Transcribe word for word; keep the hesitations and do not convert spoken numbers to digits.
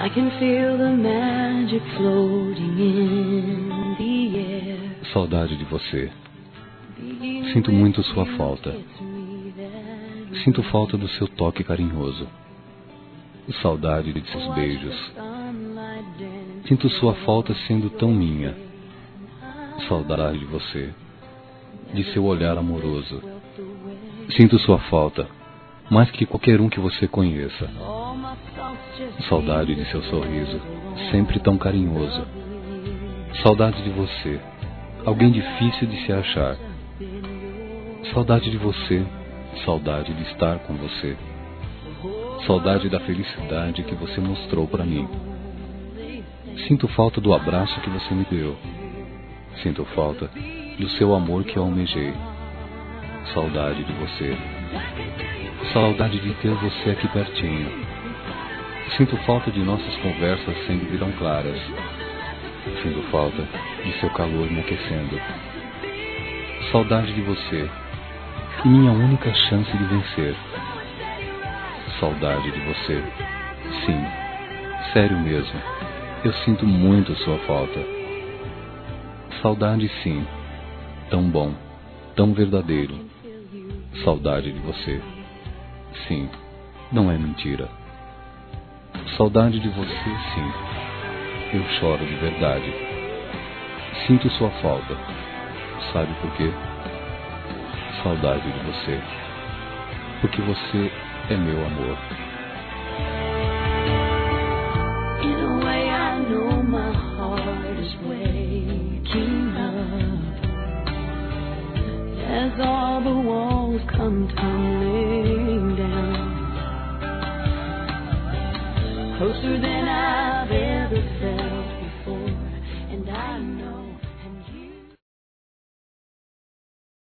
I can feel the magic floating in the air. Saudade de você. Sinto muito sua falta. Sinto falta do seu toque carinhoso. Saudade de seus beijos. Sinto sua falta sendo tão minha. Saudade de você, de seu olhar amoroso. Sinto sua falta, mais que qualquer um que você conheça. Saudade de seu sorriso, sempre tão carinhoso. Saudade de você, alguém difícil de se achar. Saudade de você, saudade de estar com você. Saudade da felicidade que você mostrou para mim. Sinto falta do abraço que você me deu. Sinto falta do seu amor que eu almejei. Saudade de você. Saudade de ter você aqui pertinho. Sinto falta de nossas conversas sempre tão claras. Sinto falta de seu calor me aquecendo. Saudade de você, minha única chance de vencer. Saudade de você. Sim, sério mesmo. Eu sinto muito sua falta. Saudade, sim. Tão bom, tão verdadeiro. Saudade de você. Sim, não é mentira. Saudade de você, sim. Eu choro de verdade. Sinto sua falta. Sabe por quê? Saudade de você. Porque você é meu amor. In a way I know my heart is waking up as all the walls come tumbling down, closer than